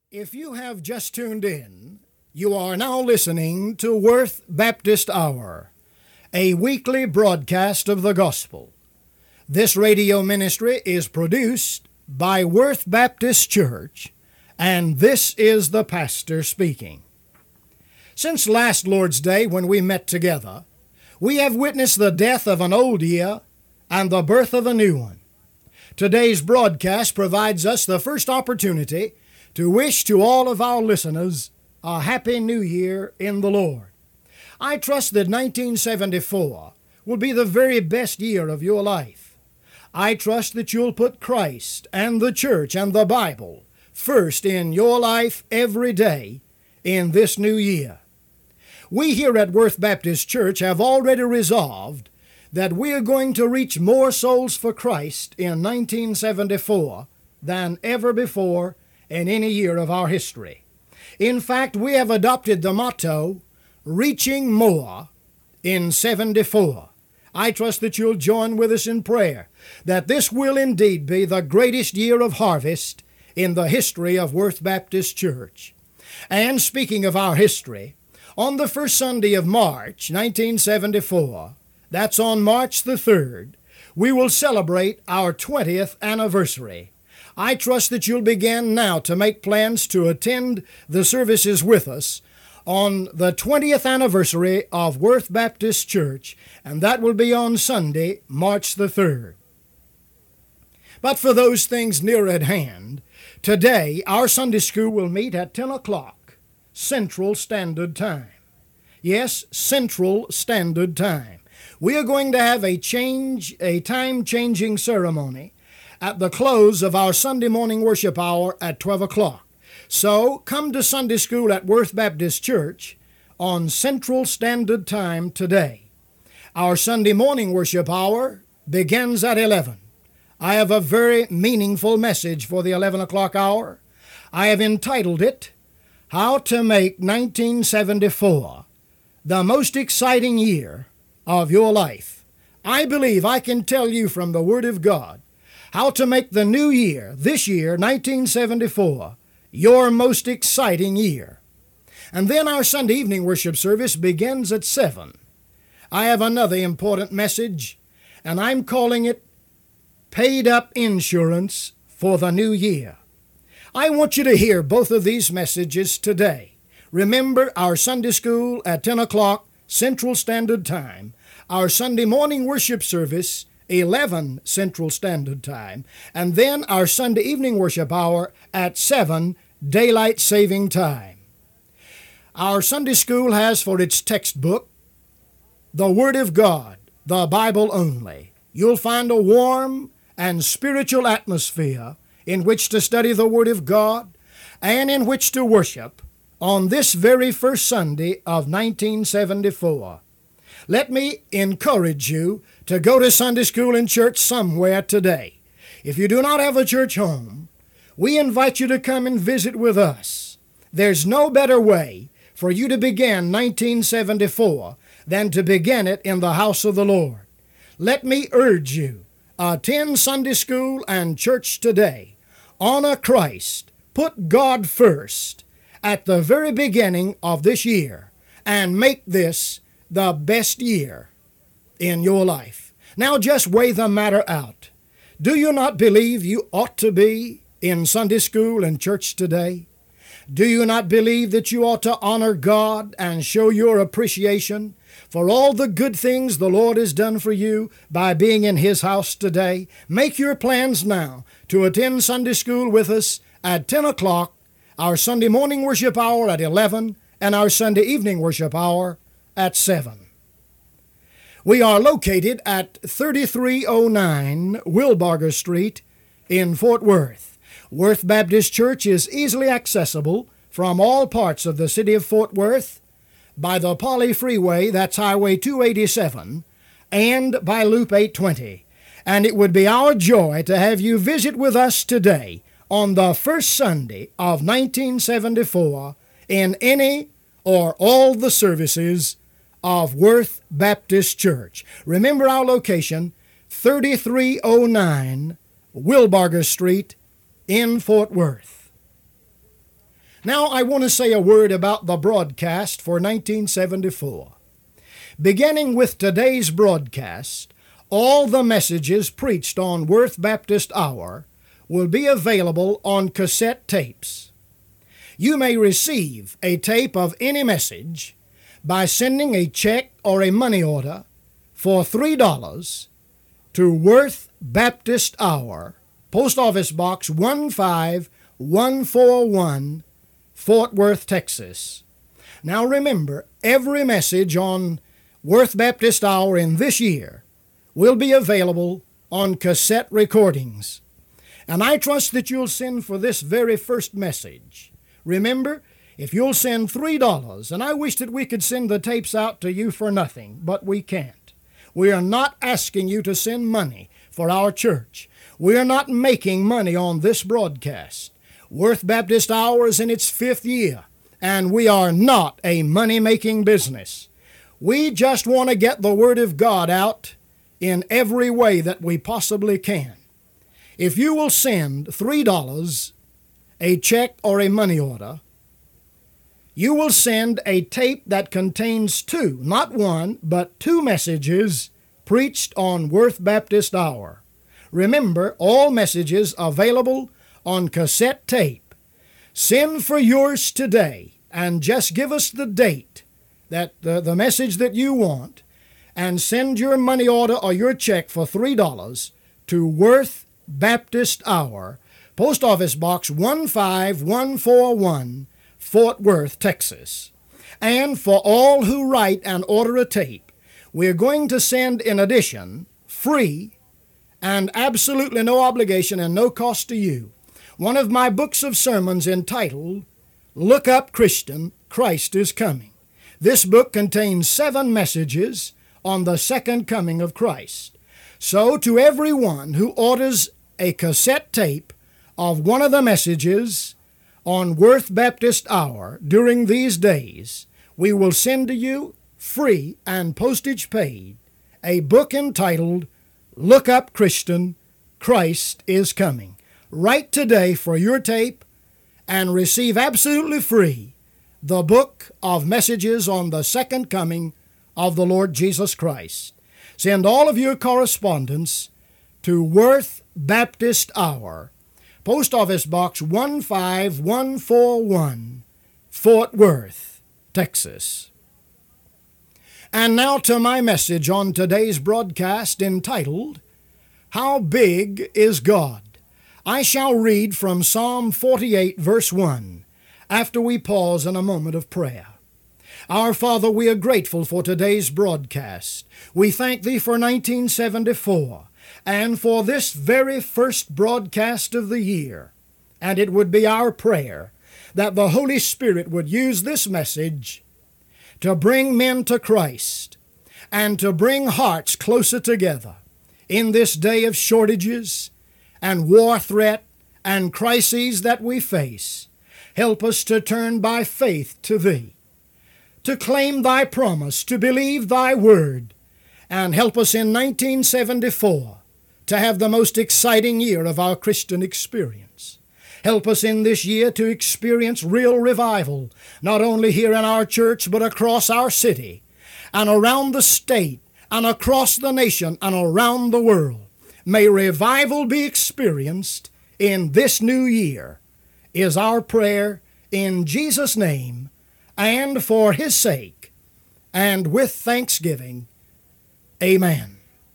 If you have just tuned in, you are now listening to Worth Baptist Hour, a weekly broadcast of the gospel. This radio ministry is produced by Worth Baptist Church, and this is the pastor speaking. Since last Lord's Day, when we met together, we have witnessed the death of an old year and the birth of a new one. Today's broadcast provides us the first opportunity to wish to all of our listeners a Happy New Year in the Lord. I trust that 1974 will be the very best year of your life. I trust that you'll put Christ and the church and the Bible first in your life every day in this new year. We here at Worth Baptist Church have already resolved that we are going to reach more souls for Christ in 1974 than ever before in any year of our history. In fact, we have adopted the motto, reaching more in 74. I trust that you'll join with us in prayer that this will indeed be the greatest year of harvest in the history of Worth Baptist Church. And speaking of our history, on the first Sunday of March 1974, that's on March the 3rd, we will celebrate our 20th anniversary. I trust that you'll begin now to make plans to attend the services with us on the 20th anniversary of Worth Baptist Church, and that will be on Sunday, March the 3rd. But for those things near at hand, today our Sunday school will meet at 10 o'clock, Central Standard Time. Yes, Central Standard Time. We are going to have a time-changing ceremony at the close of our Sunday morning worship hour at 12 o'clock. So come to Sunday school at Worth Baptist Church on Central Standard Time today. Our Sunday morning worship hour begins at 11. I have a very meaningful message for the 11 o'clock hour. I have entitled it, How to Make 1974 the Most Exciting Year of Your Life. I believe I can tell you from the Word of God how to make the new year, this year, 1974, your most exciting year. And then our Sunday evening worship service begins at 7. I have another important message, and I'm calling it Paid Up Insurance for the New Year. I want you to hear both of these messages today. Remember our Sunday school at 10 o'clock Central Standard Time, our Sunday morning worship service 11 Central Standard Time, and then our Sunday evening worship hour at 7 Daylight Saving Time. Our Sunday school has for its textbook the Word of God, the Bible only. You'll find a warm and spiritual atmosphere in which to study the Word of God and in which to worship on this very first Sunday of 1974. Let me encourage you to go to Sunday school and church somewhere today. If you do not have a church home, we invite you to come and visit with us. There's no better way for you to begin 1974 than to begin it in the house of the Lord. Let me urge you, attend Sunday school and church today. Honor Christ. Put God first at the very beginning of this year and make this the best year in your life. Now just weigh the matter out. Do you not believe you ought to be in Sunday school and church today? Do you not believe that you ought to honor God and show your appreciation for all the good things the Lord has done for you by being in His house today? Make your plans now to attend Sunday school with us at 10 o'clock, our Sunday morning worship hour at 11, and our Sunday evening worship hour at 7. We are located at 3309 Wilbarger Street in Fort Worth. Worth Baptist Church is easily accessible from all parts of the city of Fort Worth by the Poly Freeway, that's Highway 287, and by Loop 820. And it would be our joy to have you visit with us today on the first Sunday of 1974 in any or all the services of Worth Baptist Church. Remember our location, 3309 Wilbarger Street in Fort Worth. Now I want to say a word about the broadcast for 1974. Beginning with today's broadcast, all the messages preached on Worth Baptist Hour will be available on cassette tapes. You may receive a tape of any message by sending a check or a money order for $3 to Worth Baptist Hour, Post Office Box 15141, Fort Worth, Texas. Now remember, every message on Worth Baptist Hour in this year will be available on cassette recordings. And I trust that you'll send for this very first message. Remember, if you'll send $3, and I wish that we could send the tapes out to you for nothing, but we can't. We are not asking you to send money for our church. We are not making money on this broadcast. Worth Baptist Hour is in its 5th year, and we are not a money-making business. We just want to get the Word of God out in every way that we possibly can. If you will send $3, a check or a money order, you will send a tape that contains 2, not 1, but 2 messages preached on Worth Baptist Hour. Remember, all messages available on cassette tape. Send for yours today and just give us the date, that the message that you want, and send your money order or your check for $3 to Worth Baptist Hour, Post Office Box 15141, Fort Worth, Texas. And for all who write and order a tape, we're going to send in addition, free and absolutely no obligation and no cost to you, one of my books of sermons entitled, Look Up Christian, Christ is Coming. This book contains 7 messages on the second coming of Christ. So to everyone who orders a cassette tape of one of the messages on Worth Baptist Hour during these days, we will send to you, free and postage paid, a book entitled, Look Up Christian, Christ is Coming. Write today for your tape and receive absolutely free the book of messages on the second coming of the Lord Jesus Christ. Send all of your correspondence to Worth Baptist Hour, Post Office Box 15141, Fort Worth, Texas. And now to my message on today's broadcast entitled, How Big is God? I shall read from Psalm 48, verse 1, after we pause in a moment of prayer. Our Father, we are grateful for today's broadcast. We thank Thee for 1974 and for this very first broadcast of the year. And it would be our prayer that the Holy Spirit would use this message to bring men to Christ and to bring hearts closer together in this day of shortages and war threat and crises that we face. Help us to turn by faith to Thee, to claim Thy promise, to believe Thy word, and help us in 1974 to have the most exciting year of our Christian experience. Help us in this year to experience real revival, not only here in our church, but across our city, and around the state, and across the nation, and around the world. May revival be experienced in this new year, is our prayer in Jesus' name, and for His sake, and with thanksgiving. Amen.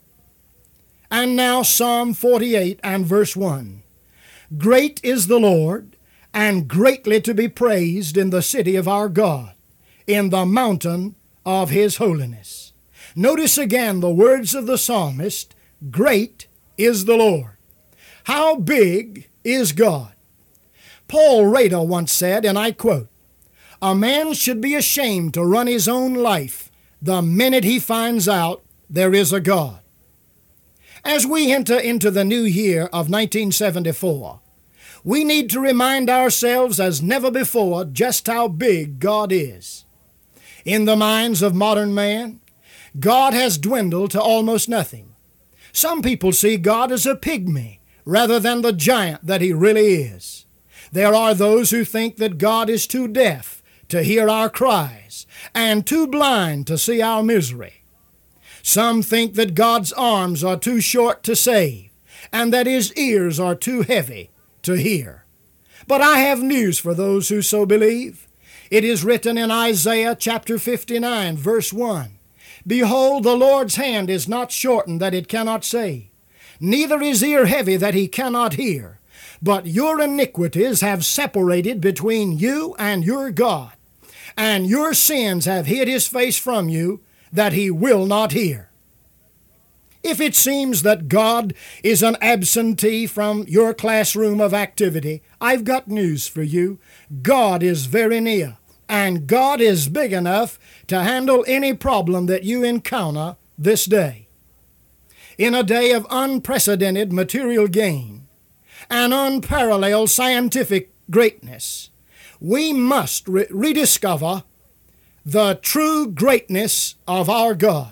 And now Psalm 48 and verse 1. Great is the Lord, and greatly to be praised in the city of our God, in the mountain of His holiness. Notice again the words of the psalmist, great is the Lord. How big is God? Paul Rader once said, and I quote, a man should be ashamed to run his own life the minute he finds out there is a God. As we enter into the new year of 1974, we need to remind ourselves as never before just how big God is. In the minds of modern man, God has dwindled to almost nothing. Some people see God as a pygmy rather than the giant that He really is. There are those who think that God is too deaf to hear our cries and too blind to see our misery. Some think that God's arms are too short to save and that His ears are too heavy to hear. But I have news for those who so believe. It is written in Isaiah chapter 59, verse 1, "Behold, the Lord's hand is not shortened that it cannot save, neither His ear heavy that He cannot hear. But your iniquities have separated between you and your God, and your sins have hid His face from you, that He will not hear." If it seems that God is an absentee from your classroom of activity, I've got news for you. God is very near, and God is big enough to handle any problem that you encounter this day. In a day of unprecedented material gain and unparalleled scientific greatness, we must rediscover the true greatness of our God.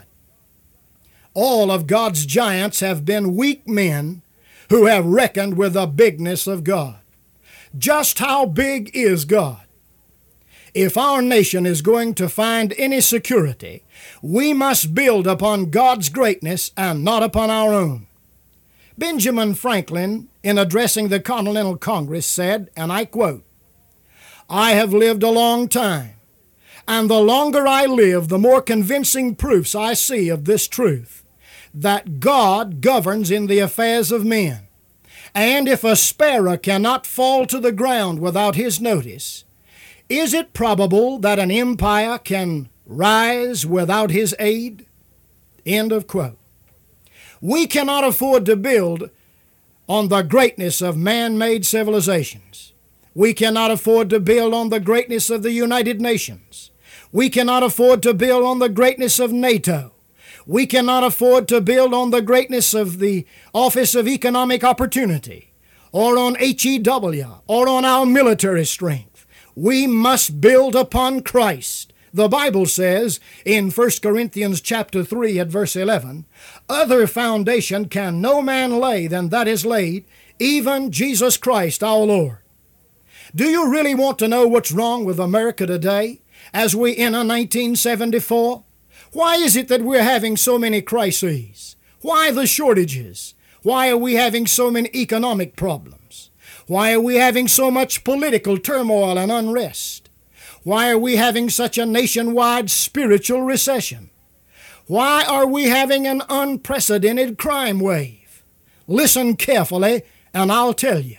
All of God's giants have been weak men who have reckoned with the bigness of God. Just how big is God? If our nation is going to find any security, we must build upon God's greatness and not upon our own. Benjamin Franklin, in addressing the Continental Congress, said, and I quote, "I have lived a long time, and the longer I live, the more convincing proofs I see of this truth, that God governs in the affairs of men. And if a sparrow cannot fall to the ground without His notice, is it probable that an empire can rise without His aid?" End of quote. We cannot afford to build on the greatness of man-made civilizations. We cannot afford to build on the greatness of the United Nations. We cannot afford to build on the greatness of NATO. We cannot afford to build on the greatness of the Office of Economic Opportunity, or on HEW, or on our military strength. We must build upon Christ. The Bible says in 1 Corinthians chapter 3 at verse 11, "Other foundation can no man lay than that is laid, even Jesus Christ our Lord." Do you really want to know what's wrong with America today as we enter 1974? Why is it that we're having so many crises? Why the shortages? Why are we having so many economic problems? Why are we having so much political turmoil and unrest? Why are we having such a nationwide spiritual recession? Why are we having an unprecedented crime wave? Listen carefully and I'll tell you.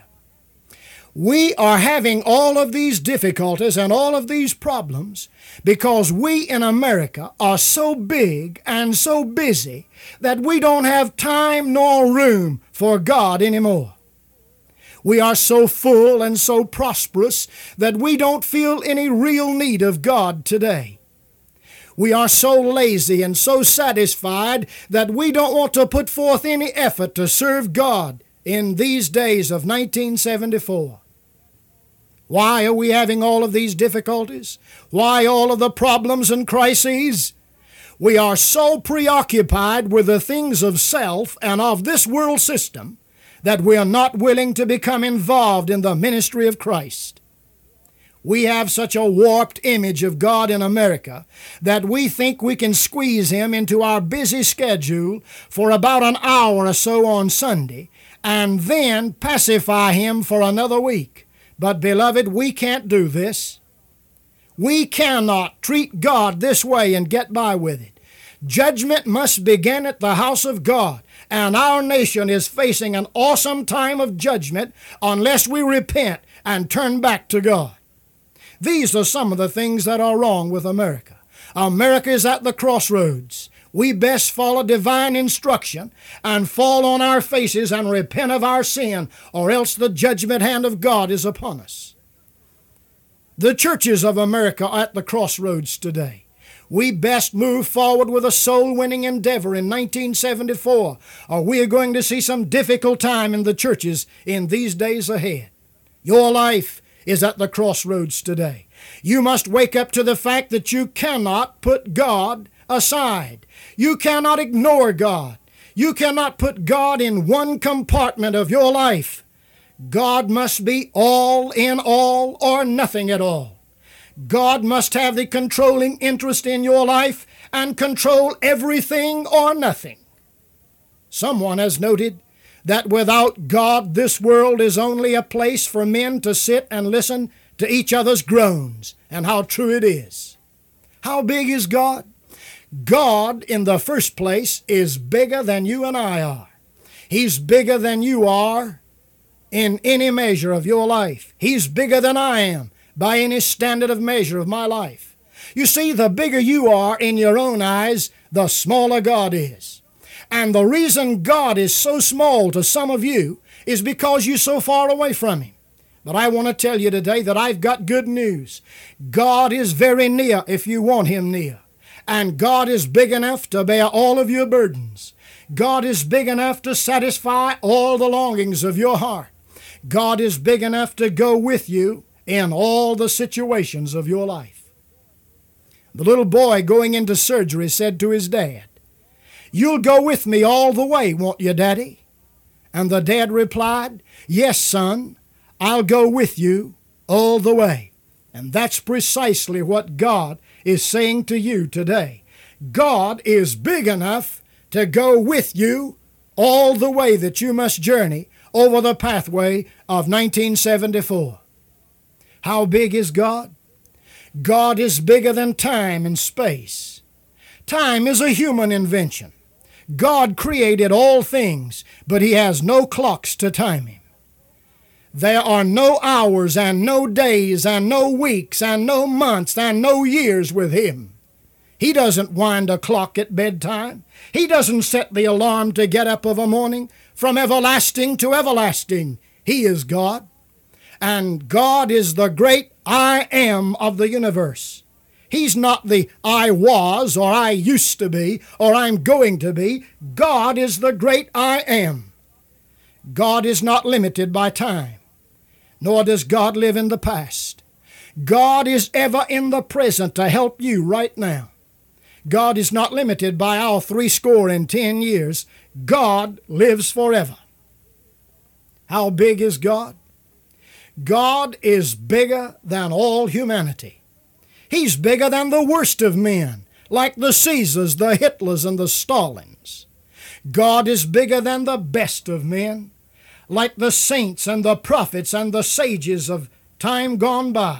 We are having all of these difficulties and all of these problems because we in America are so big and so busy that we don't have time nor room for God anymore. We are so full and so prosperous that we don't feel any real need of God today. We are so lazy and so satisfied that we don't want to put forth any effort to serve God in these days of 1974. Why are we having all of these difficulties? Why all of the problems and crises? We are so preoccupied with the things of self and of this world system that we are not willing to become involved in the ministry of Christ. We have such a warped image of God in America that we think we can squeeze Him into our busy schedule for about an hour or so on Sunday and then pacify Him for another week. But beloved, we can't do this. We cannot treat God this way and get by with it. Judgment must begin at the house of God, and our nation is facing an awesome time of judgment unless we repent and turn back to God. These are some of the things that are wrong with America. America is at the crossroads. We best follow divine instruction and fall on our faces and repent of our sin, or else the judgment hand of God is upon us. The churches of America are at the crossroads today. We best move forward with a soul-winning endeavor in 1974, or we are going to see some difficult time in the churches in these days ahead. Your life is at the crossroads today. You must wake up to the fact that you cannot put God aside. You cannot ignore God. You cannot put God in one compartment of your life. God must be all in all or nothing at all. God must have the controlling interest in your life and control everything or nothing. Someone has noted that without God, this world is only a place for men to sit and listen to each other's groans, and how true it is. How big is God? God, in the first place, is bigger than you and I are. He's bigger than you are in any measure of your life. He's bigger than I am by any standard of measure of my life. You see, the bigger you are in your own eyes, the smaller God is. And the reason God is so small to some of you is because you're so far away from Him. But I want to tell you today that I've got good news. God is very near if you want Him near. And God is big enough to bear all of your burdens. God is big enough to satisfy all the longings of your heart. God is big enough to go with you in all the situations of your life. The little boy going into surgery said to his dad, "You'll go with me all the way, won't you, Daddy?" And the dad replied, "Yes, son, I'll go with you all the way." And that's precisely what God is saying to you today. God is big enough to go with you all the way that you must journey over the pathway of 1974. How big is God? God is bigger than time and space. Time is a human invention. God created all things, but He has no clocks to time Him. There are no hours and no days and no weeks and no months and no years with Him. He doesn't wind a clock at bedtime. He doesn't set the alarm to get up of a morning. From everlasting to everlasting, He is God. And God is the great I Am of the universe. He's not the I was or I used to be or I'm going to be. God is the great I Am. God is not limited by time, nor does God live in the past. God is ever in the present to help you right now. God is not limited by our 70 years. God lives forever. How big is God? God is bigger than all humanity. He's bigger than the worst of men, like the Caesars, the Hitlers, and the Stalins. God is bigger than the best of men, like the saints and the prophets and the sages of time gone by.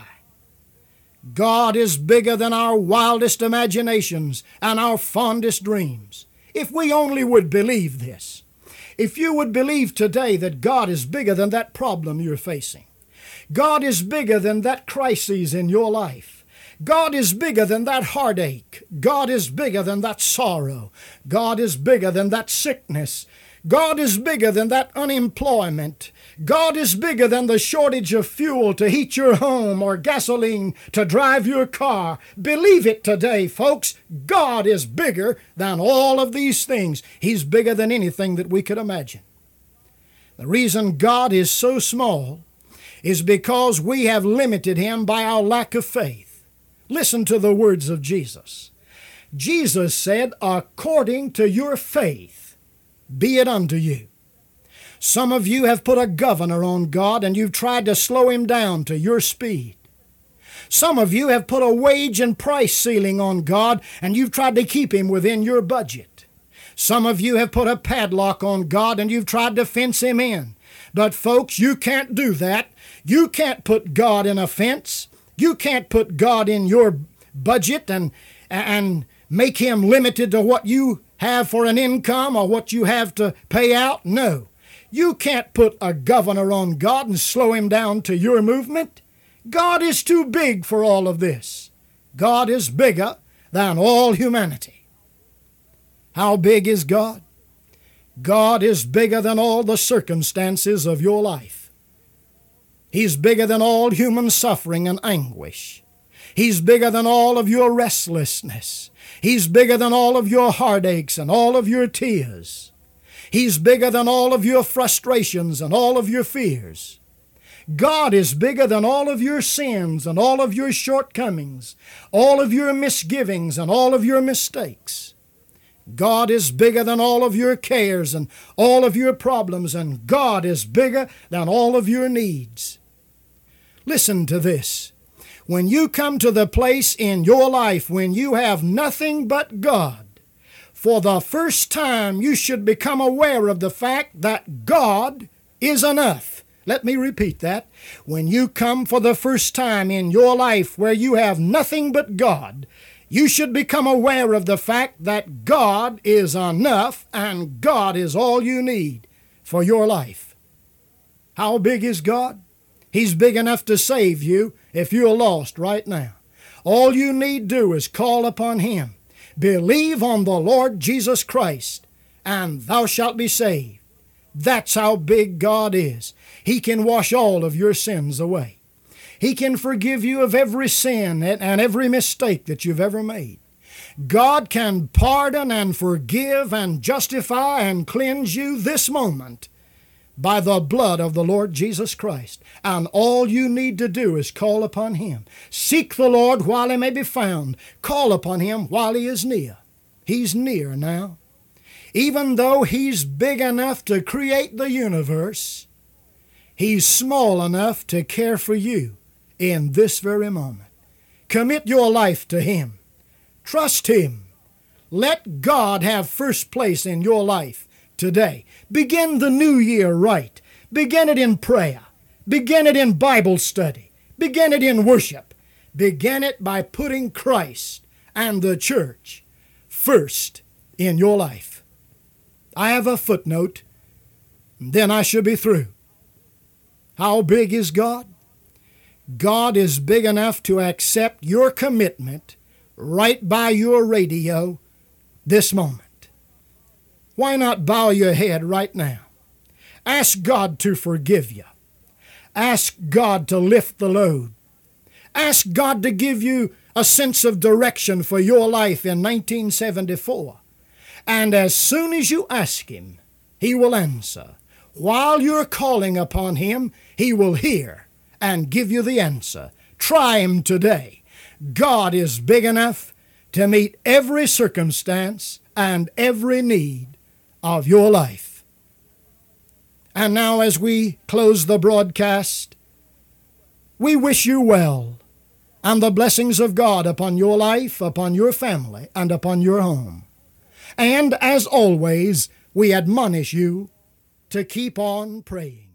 God is bigger than our wildest imaginations and our fondest dreams. If we only would believe this, if you would believe today that God is bigger than that problem you're facing, God is bigger than that crisis in your life, God is bigger than that heartache, God is bigger than that sorrow, God is bigger than that sickness, God is bigger than that unemployment. God is bigger than the shortage of fuel to heat your home or gasoline to drive your car. Believe it today, folks. God is bigger than all of these things. He's bigger than anything that we could imagine. The reason God is so small is because we have limited Him by our lack of faith. Listen to the words of Jesus. Jesus said, "According to your faith, be it unto you." Some of you have put a governor on God and you've tried to slow Him down to your speed. Some of you have put a wage and price ceiling on God and you've tried to keep Him within your budget. Some of you have put a padlock on God and you've tried to fence Him in. But folks, you can't do that. You can't put God in a fence. You can't put God in your budget and make Him limited to what you have for an income or what you have to pay out. No. You can't put a governor on God and slow Him down to your movement. God is too big for all of this. God is bigger than all humanity. How big is God? God is bigger than all the circumstances of your life. He's bigger than all human suffering and anguish. He's bigger than all of your restlessness. He's bigger than all of your heartaches and all of your tears. He's bigger than all of your frustrations and all of your fears. God is bigger than all of your sins and all of your shortcomings, all of your misgivings and all of your mistakes. God is bigger than all of your cares and all of your problems, and God is bigger than all of your needs. Listen to this. When you come to the place in your life when you have nothing but God, for the first time you should become aware of the fact that God is enough. Let me repeat that. When you come for the first time in your life where you have nothing but God, you should become aware of the fact that God is enough and God is all you need for your life. How big is God? He's big enough to save you if you're lost right now. All you need do is call upon Him. Believe on the Lord Jesus Christ, and thou shalt be saved. That's how big God is. He can wash all of your sins away. He can forgive you of every sin and every mistake that you've ever made. God can pardon and forgive and justify and cleanse you this moment by the blood of the Lord Jesus Christ. And all you need to do is call upon Him. Seek the Lord while He may be found. Call upon Him while He is near. He's near now. Even though He's big enough to create the universe, He's small enough to care for you in this very moment. Commit your life to Him. Trust Him. Let God have first place in your life today. Begin the new year right. Begin it in prayer. Begin it in Bible study. Begin it in worship. Begin it by putting Christ and the church first in your life. I have a footnote, and then I should be through. How big is God? God is big enough to accept your commitment right by your radio this moment. Why not bow your head right now? Ask God to forgive you. Ask God to lift the load. Ask God to give you a sense of direction for your life in 1974. And as soon as you ask Him, He will answer. While you're calling upon Him, He will hear and give you the answer. Try Him today. God is big enough to meet every circumstance and every need of your life. And now, as we close the broadcast, we wish you well and the blessings of God upon your life, upon your family, and upon your home. And as always, we admonish you to keep on praying.